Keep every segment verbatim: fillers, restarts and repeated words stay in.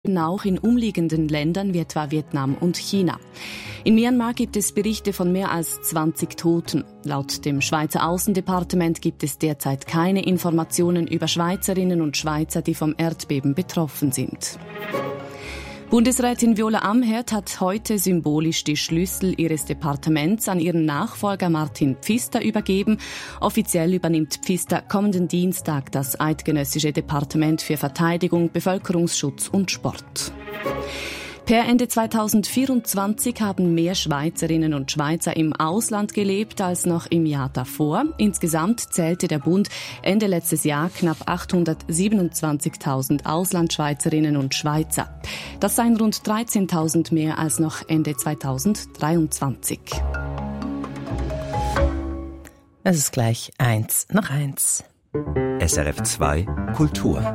treten auch in umliegenden Ländern wie etwa Vietnam und China. In Myanmar gibt es Berichte von mehr als zwanzig Toten. Laut dem Schweizer Aussendepartement gibt es derzeit keine Informationen über Schweizerinnen und Schweizer, die vom Erdbeben betroffen sind. Bundesrätin Viola Amherd hat heute symbolisch die Schlüssel ihres Departements an ihren Nachfolger Martin Pfister übergeben. Offiziell übernimmt Pfister kommenden Dienstag das Eidgenössische Departement für Verteidigung, Bevölkerungsschutz und Sport. Per Ende zweitausendvierundzwanzig haben mehr Schweizerinnen und Schweizer im Ausland gelebt als noch im Jahr davor. Insgesamt zählte der Bund Ende letztes Jahr knapp achthundertsiebenundzwanzigtausend Auslandschweizerinnen und Schweizer. Das seien rund dreizehntausend mehr als noch Ende zweitausenddreiundzwanzig. Es ist gleich eins nach eins. S R F zwei Kultur.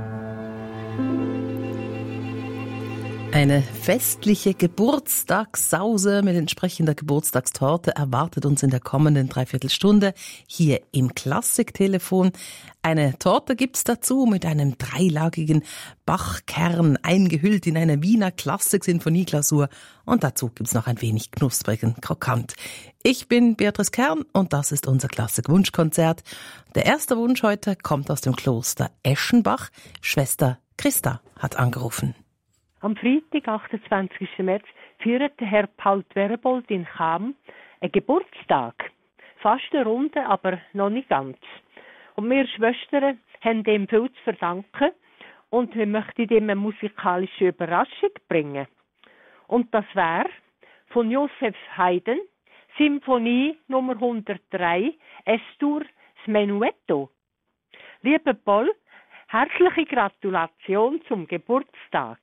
Eine festliche Geburtstagssause mit entsprechender Geburtstagstorte erwartet uns in der kommenden Dreiviertelstunde hier im Klassiktelefon. Eine Torte gibt's dazu mit einem dreilagigen Bachkern, eingehüllt in eine Wiener Klassik-Sinfonieglasur. Und dazu gibt's noch ein wenig knusprigen Krokant. Ich bin Beatrice Kern und das ist unser Klassik-Wunschkonzert. Der erste Wunsch heute kommt aus dem Kloster Eschenbach. Schwester Christa hat angerufen. Am Freitag, achtundzwanzigsten März, feiert Herr Paul Werbold in Cham einen Geburtstag. Fast eine Runde, aber noch nicht ganz. Und wir Schwestern haben dem viel zu verdanken und wir möchten ihm eine musikalische Überraschung bringen. Und das wäre von Josef Haydn, Symphonie Nummer hundertdrei, Es-Dur, das Menuetto. Lieber Paul, herzliche Gratulation zum Geburtstag.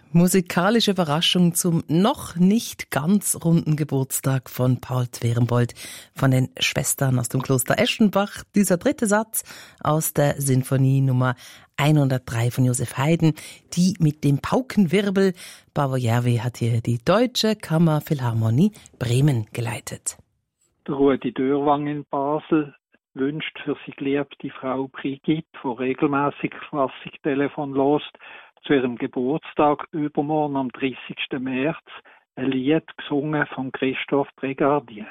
Musikalische Überraschung zum noch nicht ganz runden Geburtstag von Paul Twerenbold von den Schwestern aus dem Kloster Eschenbach. Dieser dritte Satz aus der Sinfonie Nummer hundertdrei von Josef Haydn, die mit dem Paukenwirbel. Bavo Järvi hat hier die Deutsche Kammerphilharmonie Bremen geleitet. Der Rudi Dörwang in Basel wünscht für seine geliebte Frau Brigitte, die regelmäßig Klassik-Telefon lost, zu ihrem Geburtstag übermorgen am dreißigsten März ein Lied gesungen von Christophe Brégardien.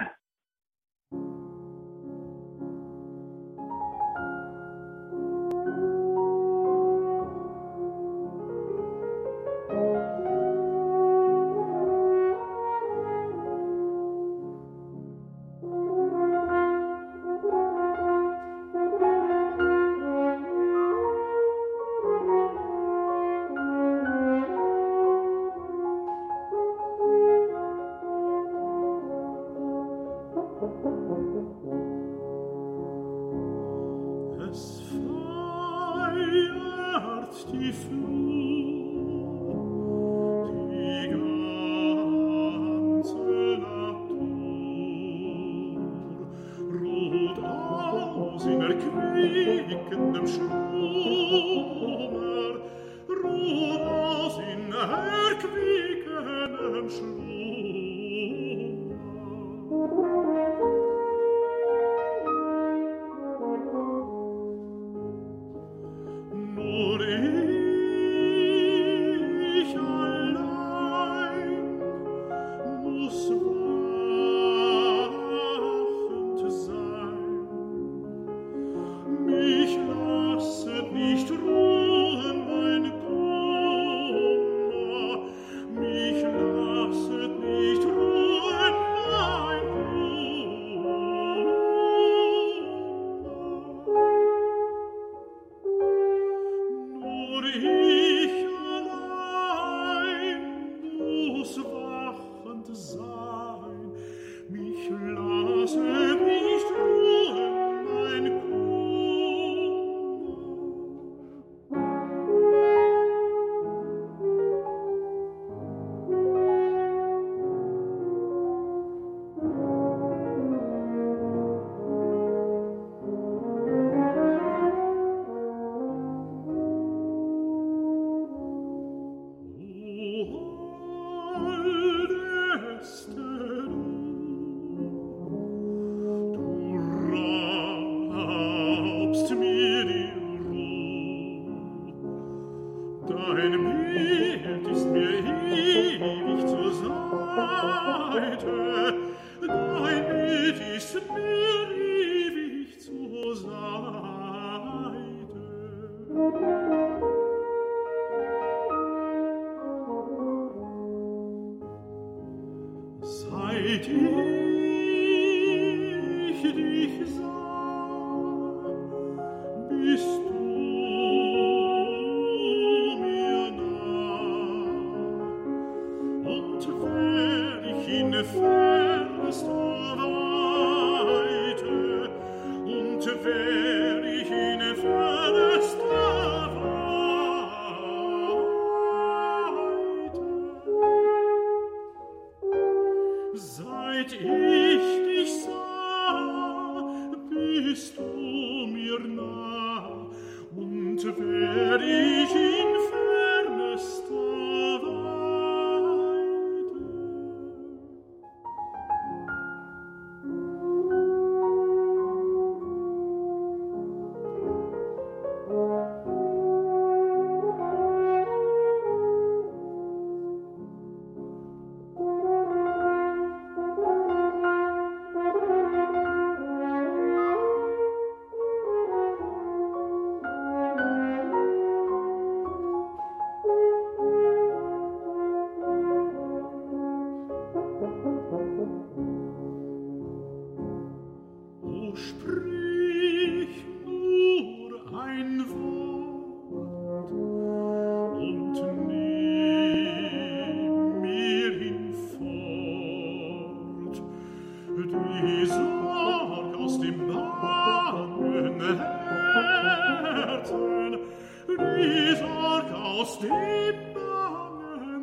Die Sorg aus dem Bangen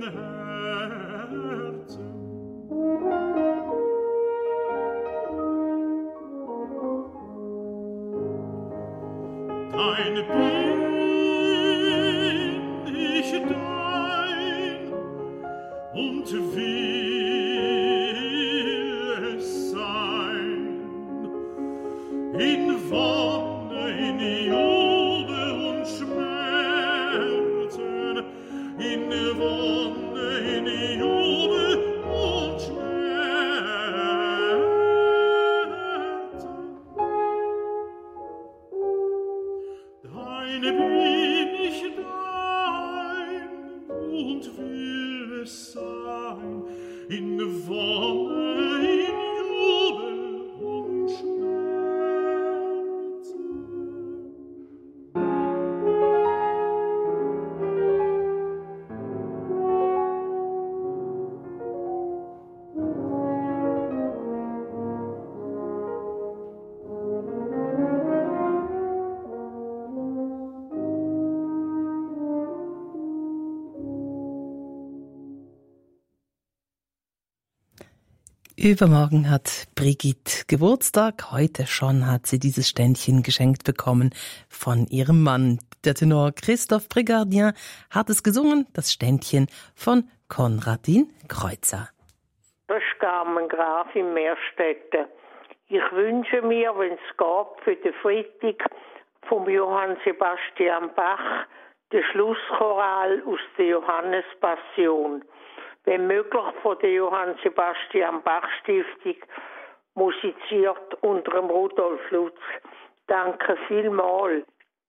Herzen. Dein bin ich dein und will es sein, in Wonne, in Jubel und Schmerzen, in Wonne, in Jubel und Schmerzen. Deine bin ich dein und will es sein, in Wonne, in Jubel und Schmerzen. Übermorgen hat Brigitte Geburtstag. Heute schon hat sie dieses Ständchen geschenkt bekommen von ihrem Mann. Der Tenor Christophe Brigardien hat es gesungen, das Ständchen von Konradin Kreuzer. Das ist Carmen Graf in Meerstetten. Ich wünsche mir, wenn es geht, für den Freitag vom Johann Sebastian Bach den Schlusschoral aus der Johannespassion. Wenn möglich von der Johann Sebastian Bach Stiftung, musiziert unter dem Rudolf Lutz. Danke vielmals.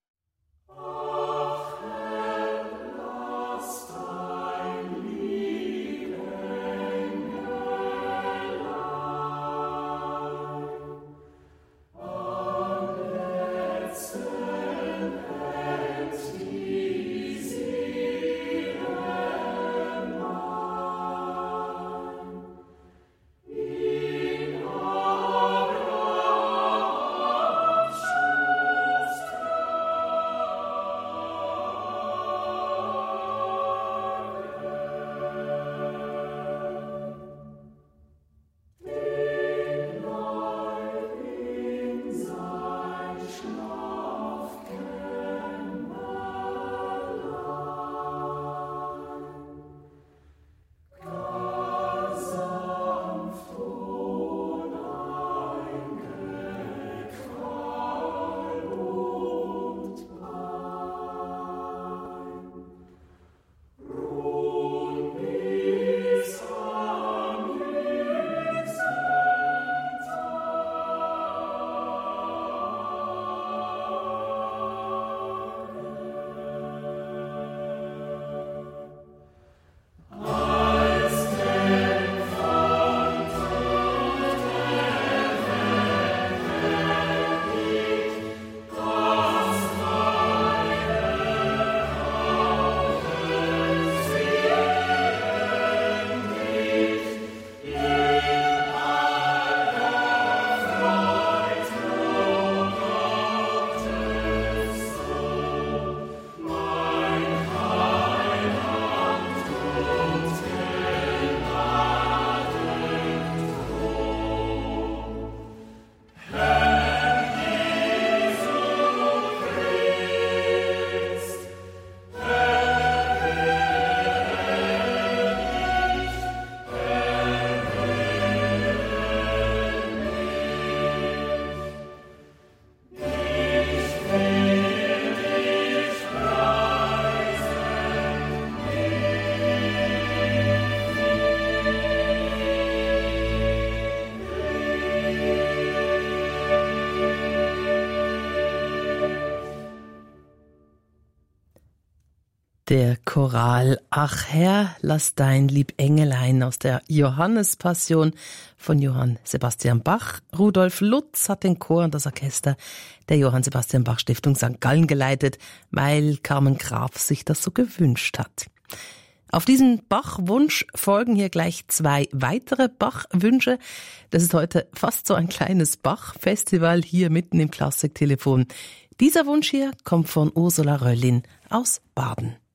Der Choral Ach Herr, lass dein lieb Engelein aus der Johannespassion von Johann Sebastian Bach. Rudolf Lutz hat den Chor und das Orchester der Johann Sebastian Bach Stiftung Sankt Gallen geleitet, weil Carmen Graf sich das so gewünscht hat. Auf diesen Bach-Wunsch folgen hier gleich zwei weitere Bach-Wünsche. Das ist heute fast so ein kleines Bach-Festival hier mitten im Klassiktelefon. Dieser Wunsch hier kommt von Ursula Röllin aus Baden.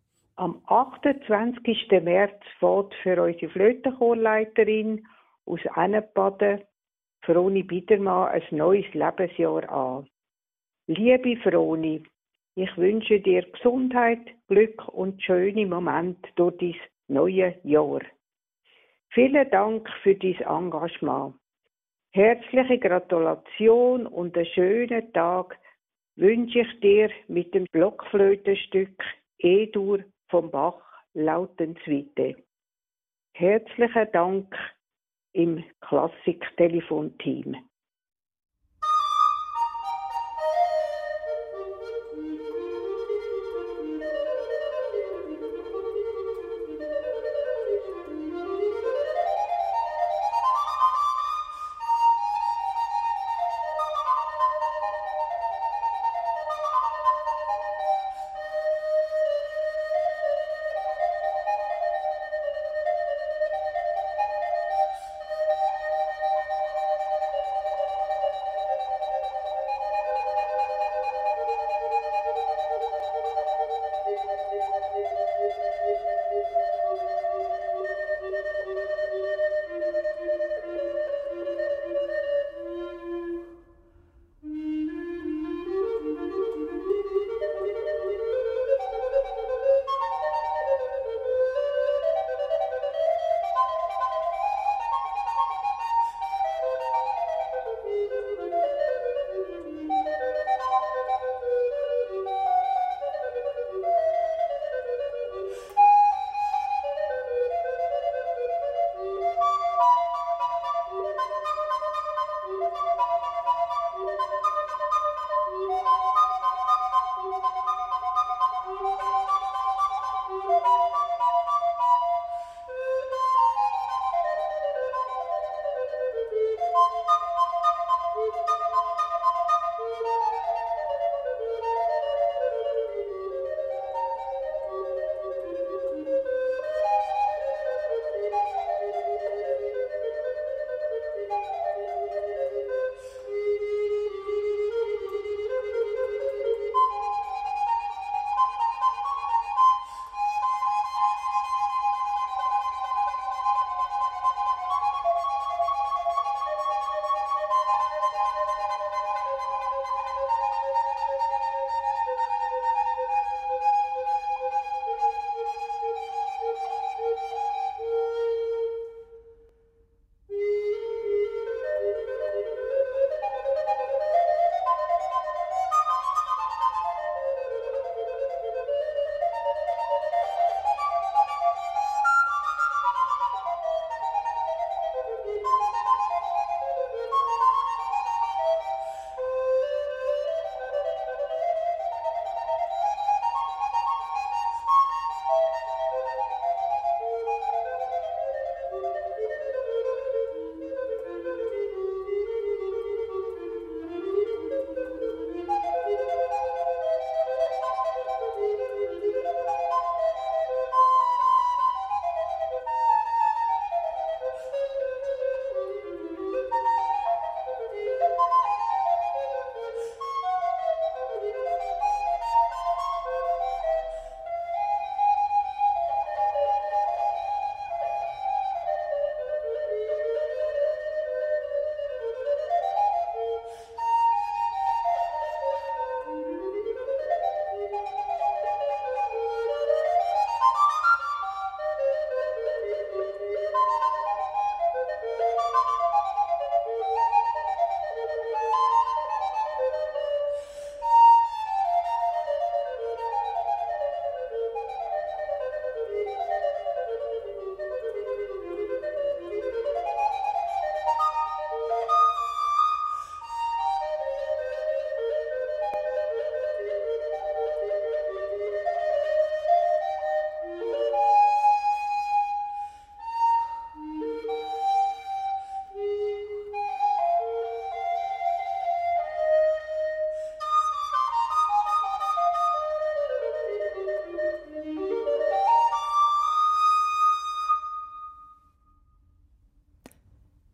Am achtundzwanzigsten März fährt für unsere Flötenchorleiterin aus Ennebaden, Froni Biedermann, ein neues Lebensjahr an. Liebe Froni, ich wünsche dir Gesundheit, Glück und schöne Momente durch dein neue Jahr. Vielen Dank für dein Engagement. Herzliche Gratulation und einen schönen Tag wünsche ich dir mit dem Blockflötenstück E-Dur vom Bach Lautenswite. Herzlichen Dank im Klassik-Telefonteam.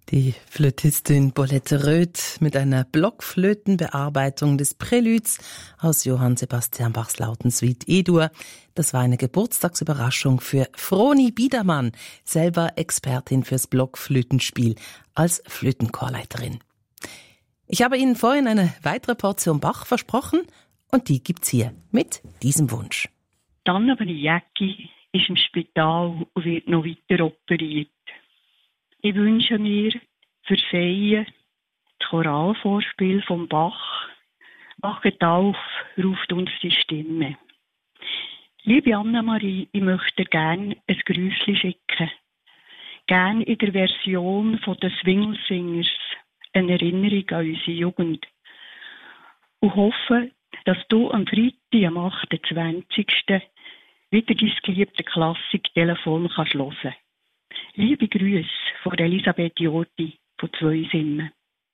Die Flötistin Bolette Röth mit einer Blockflötenbearbeitung des Präluds aus Johann Sebastian Bachs Lautensuite E-Dur. Das war eine Geburtstagsüberraschung für Froni Biedermann, selber Expertin fürs Blockflötenspiel als Flötenchorleiterin. Ich habe Ihnen vorhin eine weitere Portion Bach versprochen und die gibt's hier mit diesem Wunsch. Annemarie Jäcki ist im Spital und wird noch weiter operiert. Ich wünsche mir für Feien das Choralvorspiel vom Bach. Wachet auf, ruft uns die Stimme. Liebe Annemarie, ich möchte gerne ein Grüßli schicken. Gerne in der Version von den Swingle Singers, eine Erinnerung an unsere Jugend. Und hoffe, dass du am Freitag, am achtundzwanzigsten wieder dein geliebte Klassik-Telefon kannst hören. Liebe Grüße von Elisabeth Jordi von Zweisimmen.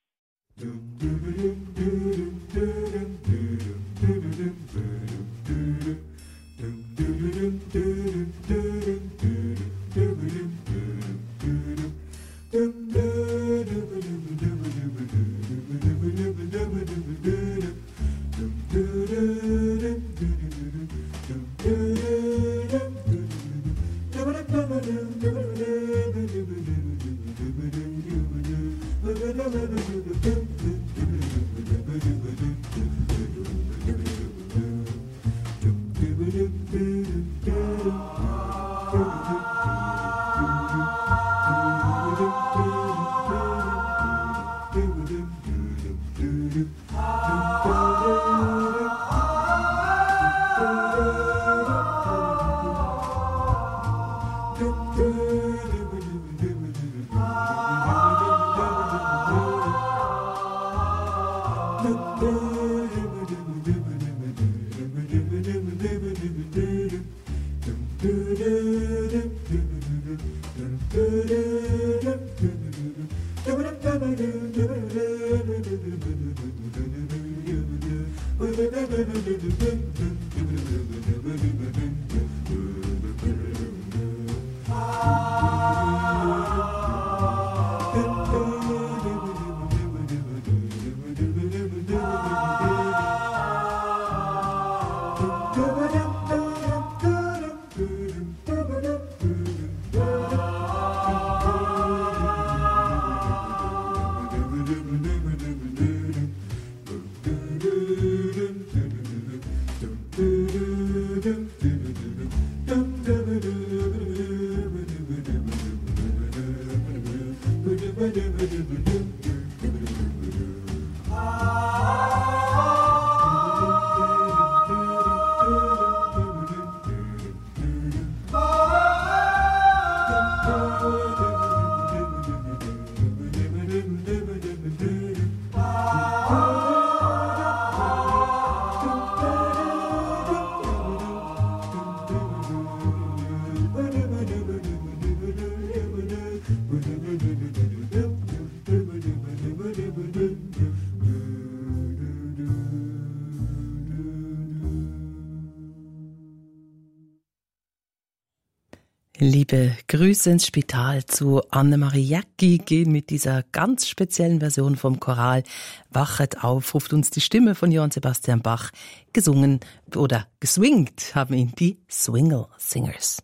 Liebe Grüße ins Spital zu Annemarie Jäcki gehen mit dieser ganz speziellen Version vom Choral Wachet auf, ruft uns die Stimme von Johann Sebastian Bach. Gesungen oder geswingt haben ihn die Swingle Singers.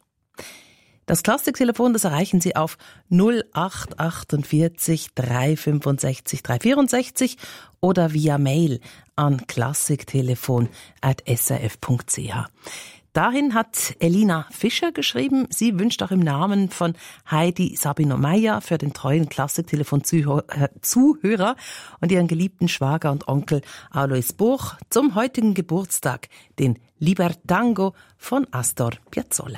Das Klassiktelefon, das erreichen Sie auf null acht achtundvierzig drei fünfundsechzig drei vierundsechzig oder via Mail an klassiktelefon at s r f punkt c h. Dahin hat Elina Fischer geschrieben, sie wünscht auch im Namen von Heidi Sabino Meyer für den treuen Klassiktelefon-Zuhörer und ihren geliebten Schwager und Onkel Alois Buch zum heutigen Geburtstag den Libertango von Astor Piazzolla.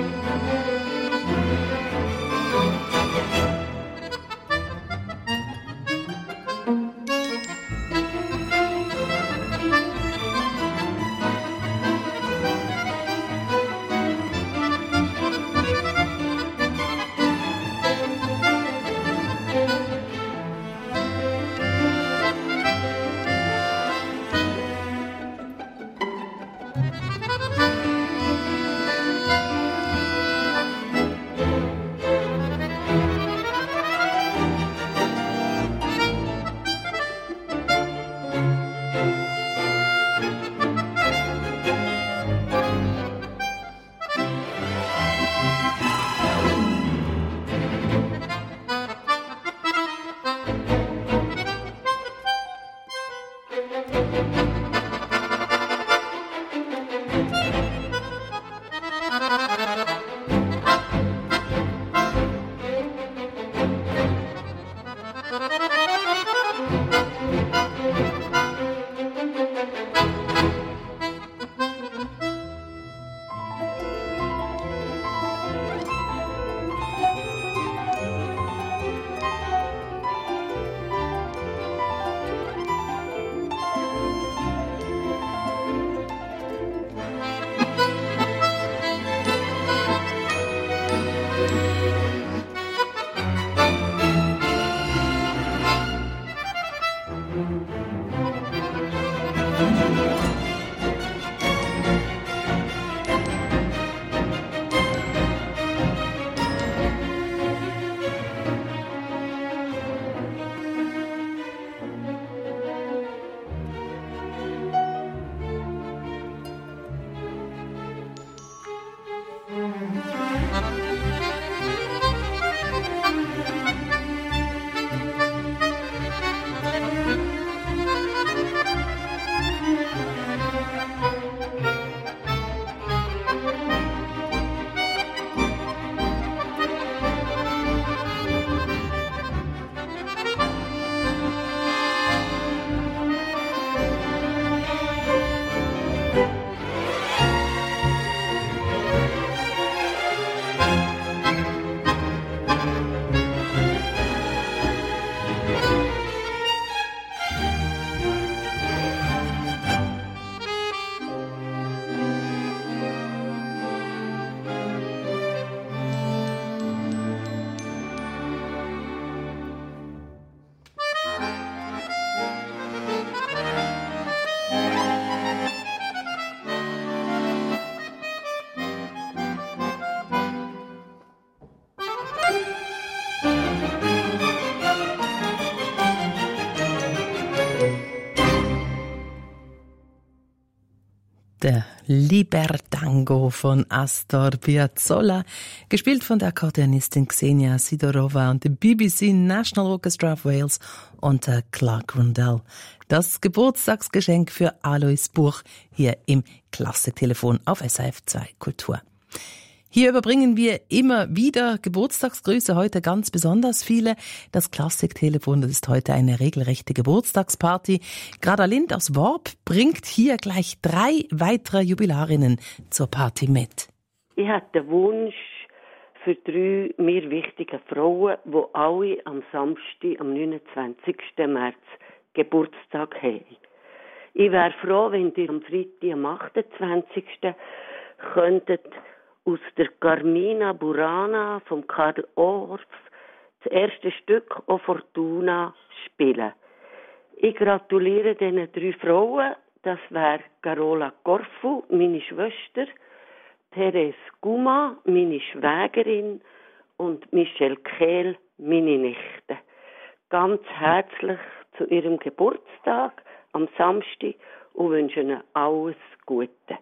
Der Libertango von Astor Piazzolla, gespielt von der Akkordeonistin Xenia Sidorova und dem B B C National Orchestra of Wales unter Clark Rundell. Das Geburtstagsgeschenk für Alois Buch hier im Klassiktelefon auf S R F zwei Kultur. Hier überbringen wir immer wieder Geburtstagsgrüße, heute ganz besonders viele. Das Klassiktelefon, das ist heute eine regelrechte Geburtstagsparty. Grada Lind aus Worb bringt hier gleich drei weitere Jubilarinnen zur Party mit. Ich hatte den Wunsch für drei mir wichtige Frauen, die alle am Samstag, am neunundzwanzigsten März Geburtstag haben. Ich wäre froh, wenn ihr am Freitag, am achtundzwanzigsten könntet aus der Carmina Burana vom Karl Orff das erste Stück O Fortuna spielen. Ich gratuliere diesen drei Frauen. Das wäre Carola Corfu, meine Schwester, Therese Guma, meine Schwägerin und Michelle Kehl, meine Nichte. Ganz herzlich zu ihrem Geburtstag am Samstag und wünsche ihnen alles Gute.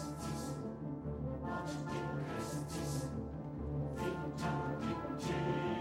Thank you.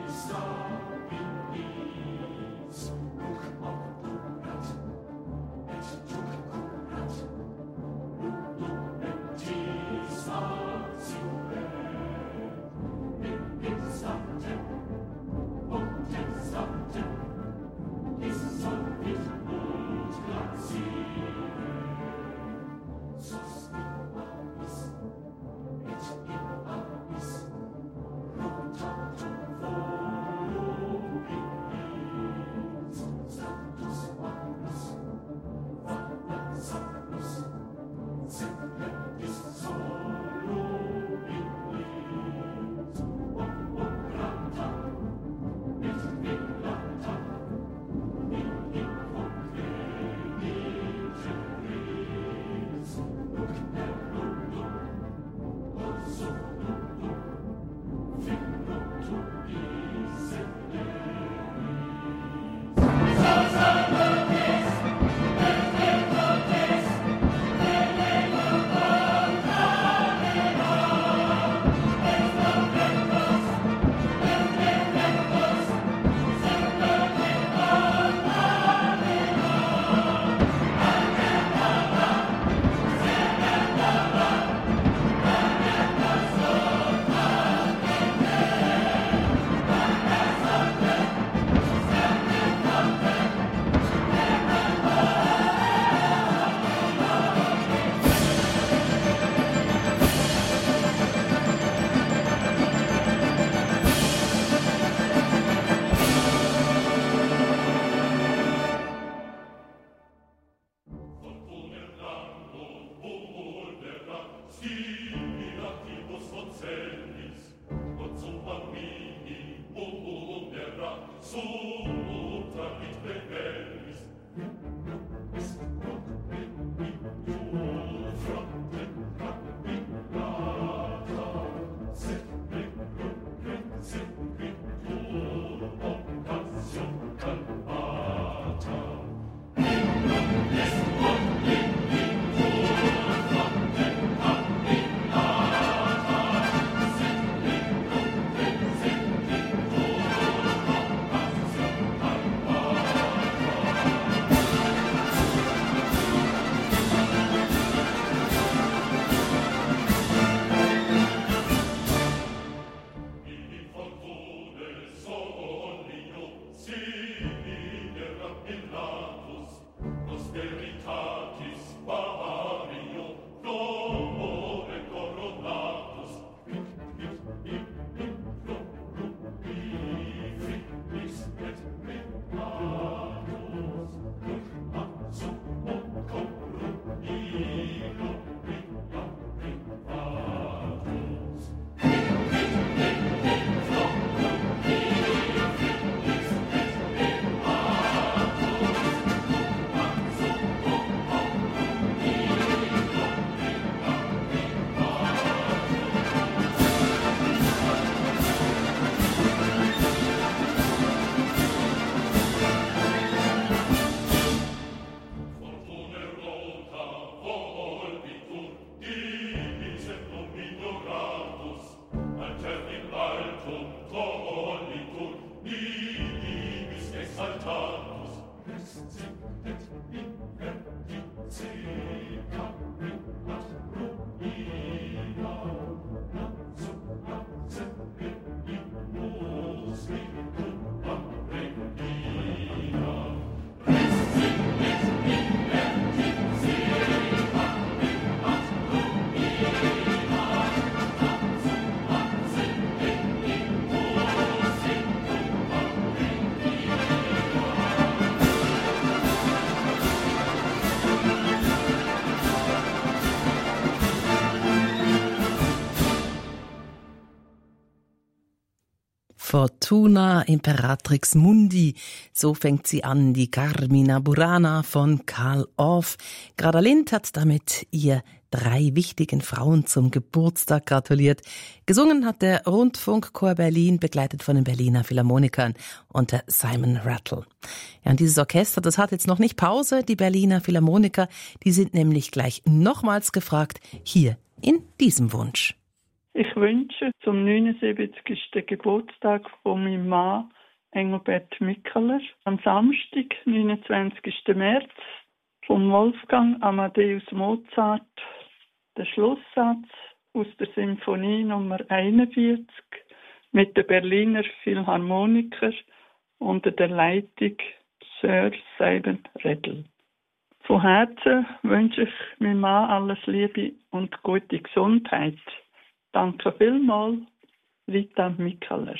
Fortuna Imperatrix Mundi, so fängt sie an, die Carmina Burana von Carl Orff. Gerda Lind hat damit ihr drei wichtigen Frauen zum Geburtstag gratuliert. Gesungen hat der Rundfunkchor Berlin, begleitet von den Berliner Philharmonikern unter Simon Rattle. Ja, und dieses Orchester, das hat jetzt noch nicht Pause. Die Berliner Philharmoniker, die sind nämlich gleich nochmals gefragt, hier in diesem Wunsch. Ich wünsche zum neunundsiebzigsten Geburtstag von meinem Mann Engelbert Mikkeler am Samstag, neunundzwanzigsten März, von Wolfgang Amadeus Mozart, der Schlusssatz aus der Symphonie Nummer einundvierzig mit den Berliner Philharmoniker unter der Leitung Sir Simon Rattle. Von Herzen wünsche ich meinem Mann alles Liebe und gute Gesundheit. Danke vielmals, Rita Mikkeler.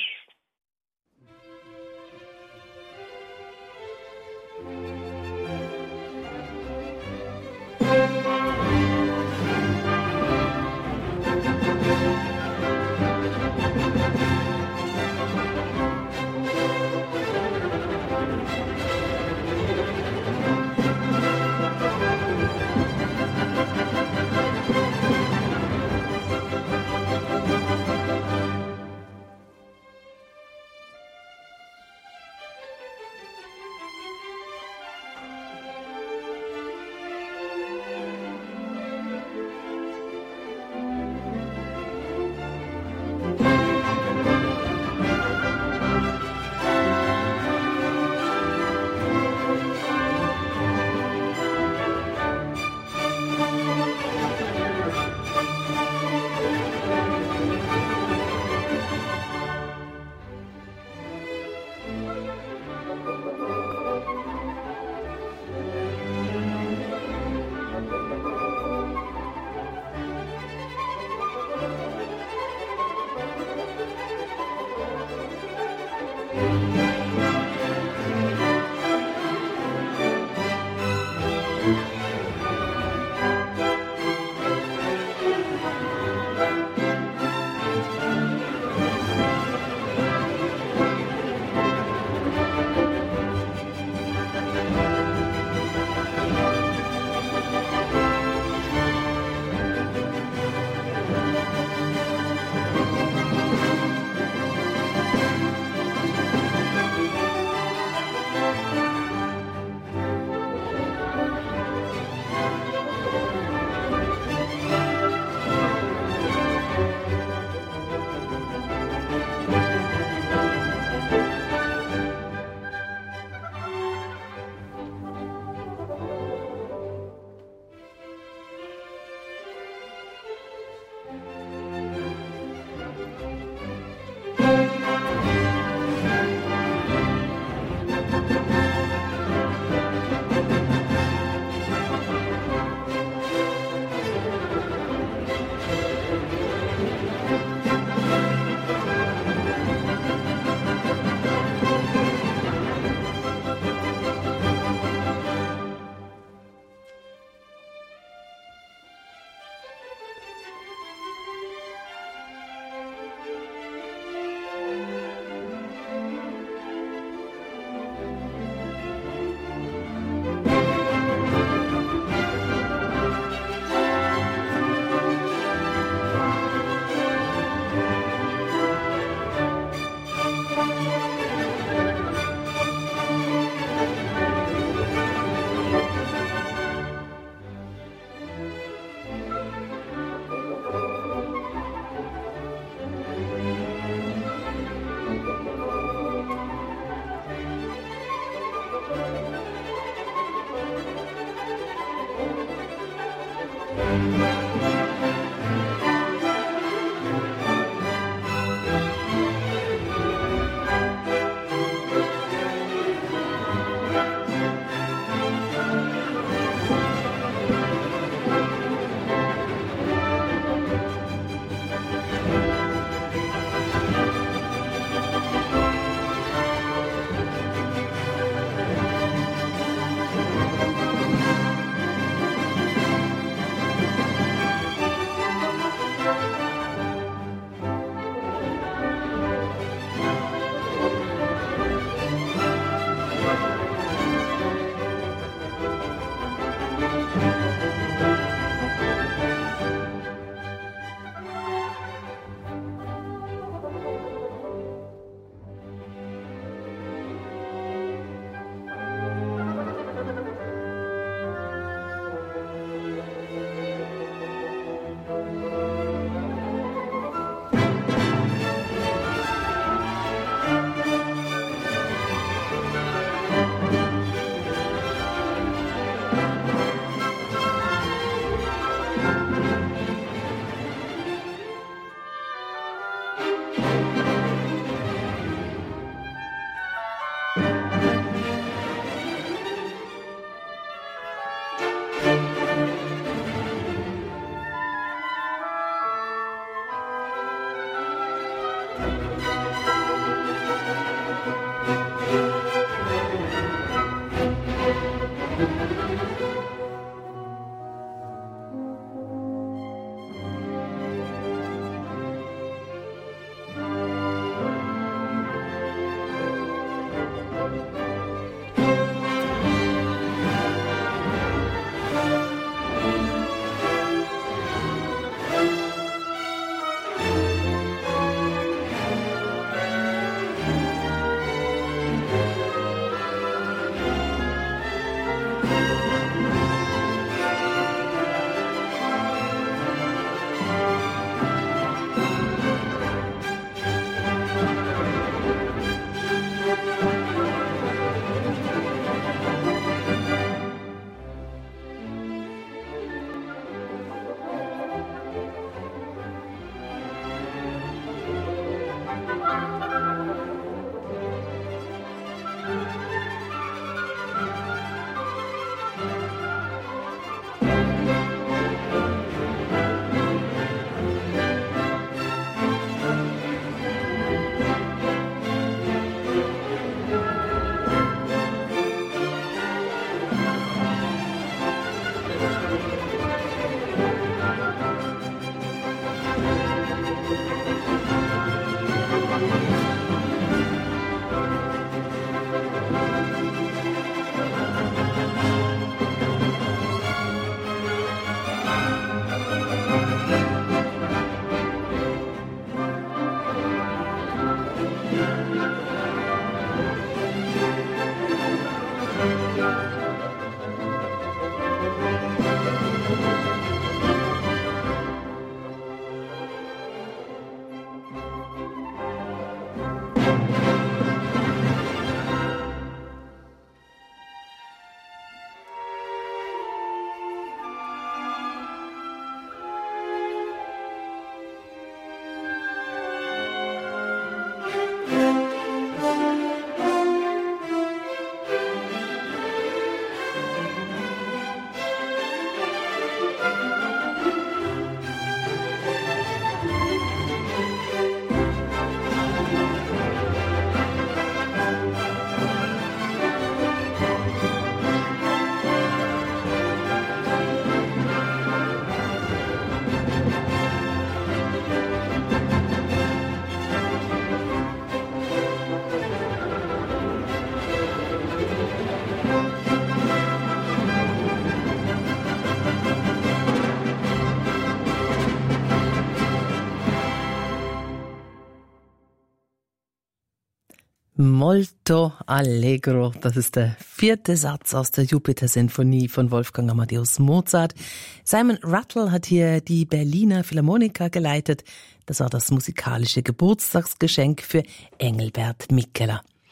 Molto Allegro, das ist der vierte Satz aus der Jupiter-Sinfonie von Wolfgang Amadeus Mozart. Simon Rattle hat hier die Berliner Philharmoniker geleitet. Das war das musikalische Geburtstagsgeschenk für Engelbert Mikkeler.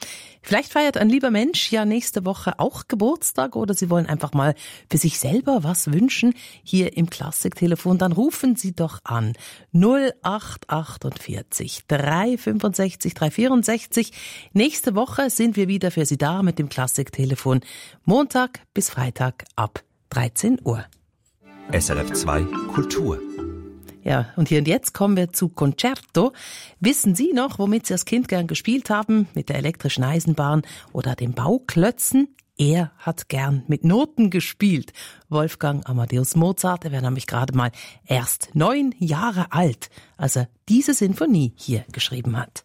Vielleicht feiert ein lieber Mensch ja nächste Woche auch Geburtstag oder Sie wollen einfach mal für sich selber was wünschen hier im Klassiktelefon. Dann rufen Sie doch an null acht achtundvierzig drei fünfundsechzig drei vierundsechzig. Nächste Woche sind wir wieder für Sie da mit dem Klassiktelefon. Montag bis Freitag ab dreizehn Uhr. S R F zwei Kultur. Ja, und hier und jetzt kommen wir zu Concerto. Wissen Sie noch, womit Sie als Kind gern gespielt haben? Mit der elektrischen Eisenbahn oder den Bauklötzen? Er hat gern mit Noten gespielt. Wolfgang Amadeus Mozart, er wäre nämlich gerade mal erst neun Jahre alt, als er diese Sinfonie hier geschrieben hat.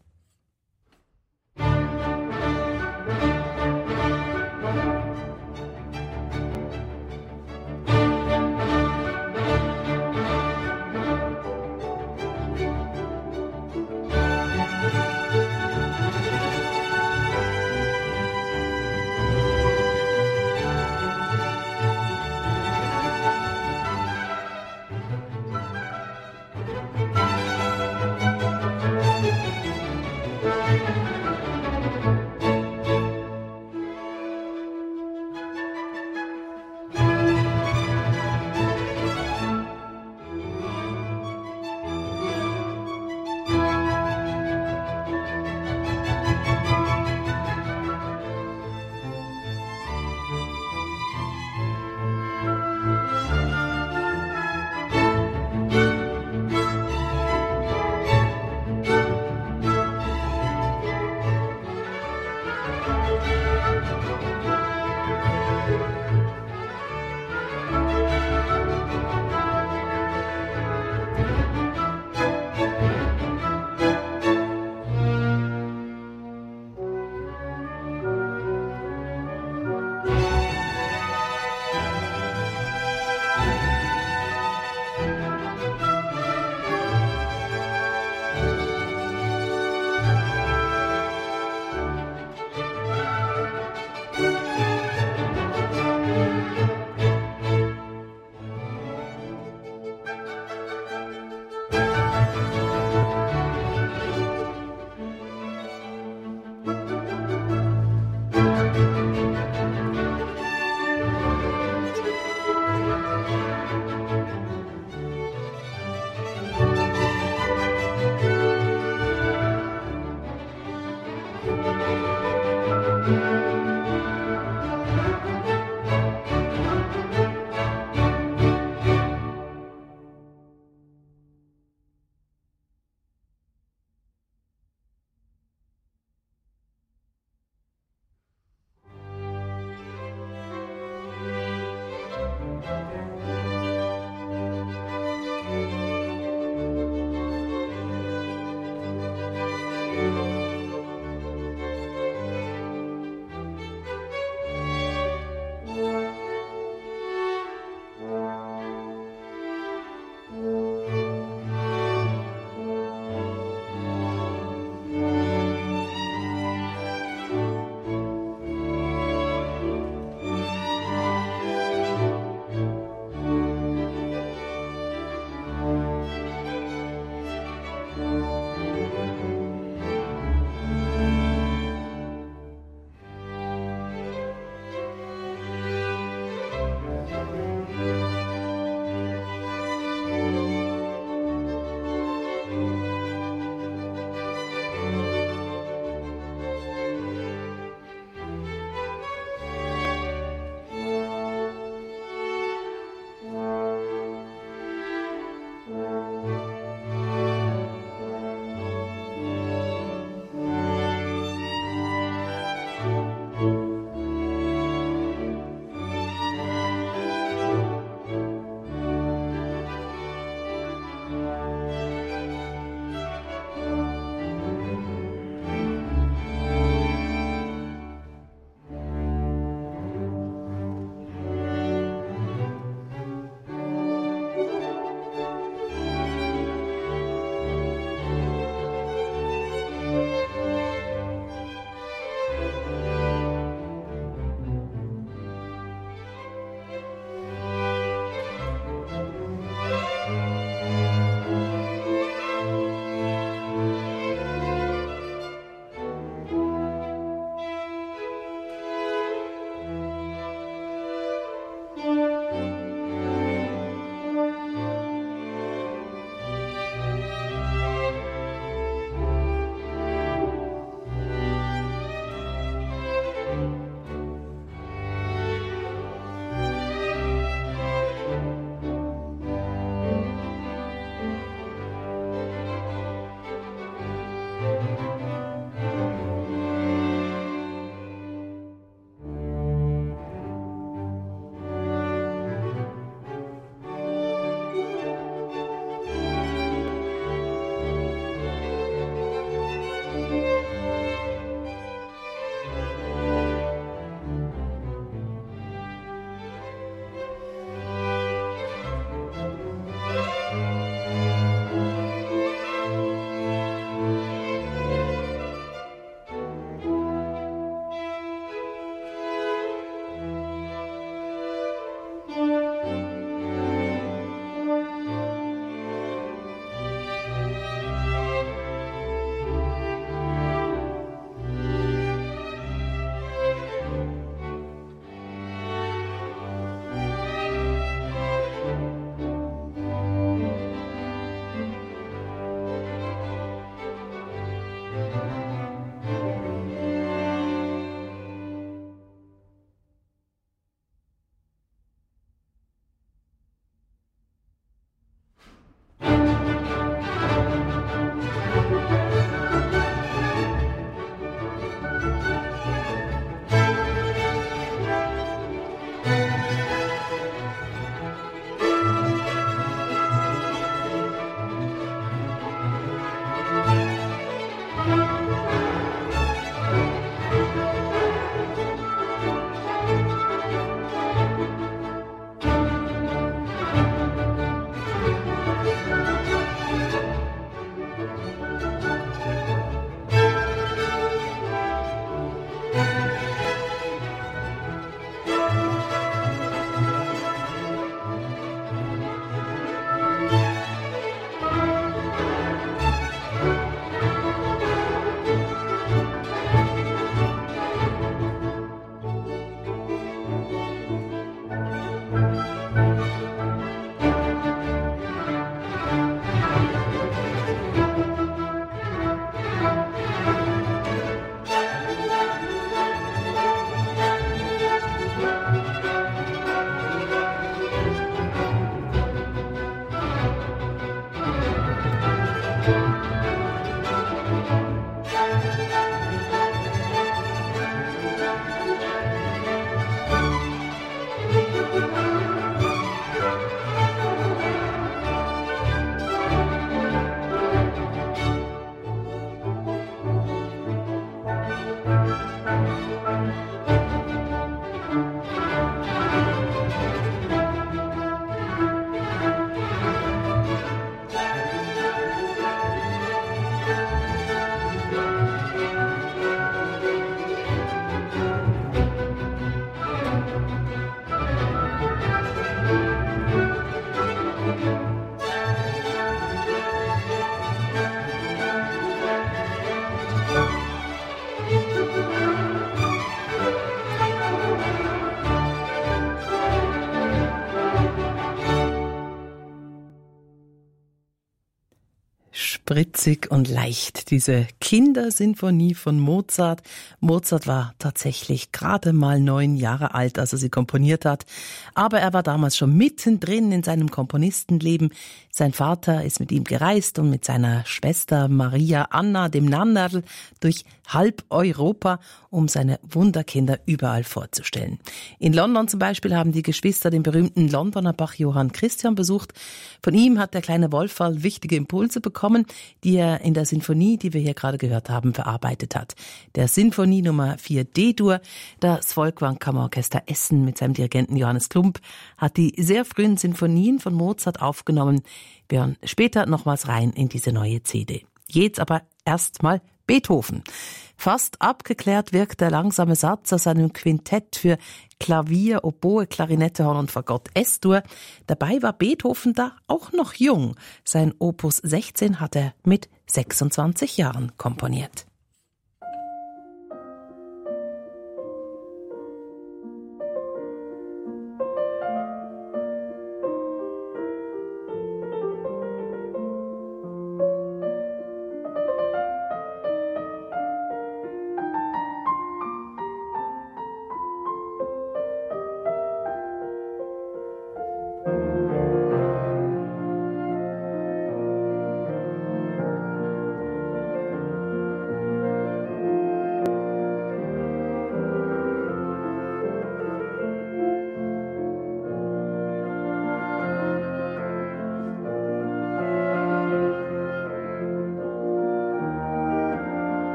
Spritzig und leicht, diese Kindersinfonie von Mozart. Mozart war tatsächlich gerade mal neun Jahre alt, als er sie komponiert hat. Aber er war damals schon mittendrin in seinem Komponistenleben. Sein Vater ist mit ihm gereist und mit seiner Schwester Maria Anna, dem Nannerl, durch halb Europa, um seine Wunderkinder überall vorzustellen. In London zum Beispiel haben die Geschwister den berühmten Londoner Bach Johann Christian besucht. Von ihm hat der kleine Wolferl wichtige Impulse bekommen, die er in der Sinfonie, die wir hier gerade gehört haben, verarbeitet hat. Der Sinfonie Nummer vier D-Dur, das Folkwang Kammerorchester Essen mit seinem Dirigenten Johannes Klump hat die sehr frühen Sinfonien von Mozart aufgenommen. Wir hören später nochmals rein in diese neue C D. Jetzt aber erstmal Beethoven. Fast abgeklärt wirkt der langsame Satz aus einem Quintett für Klavier, Oboe, Klarinette, Horn und Fagott S-Dur. Dabei war Beethoven da auch noch jung. Sein Opus sechzehn hat er mit sechsundzwanzig Jahren komponiert.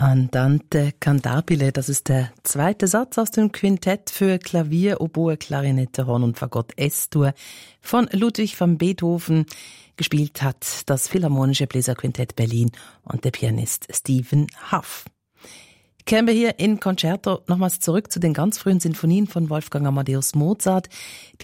Andante cantabile, das ist der zweite Satz aus dem Quintett für Klavier, Oboe, Klarinette, Horn und Fagott S-Dur von Ludwig van Beethoven. Gespielt hat das Philharmonische Bläserquintett Berlin und der Pianist Stephen Huff. Kehren wir hier in Concerto nochmals zurück zu den ganz frühen Sinfonien von Wolfgang Amadeus Mozart.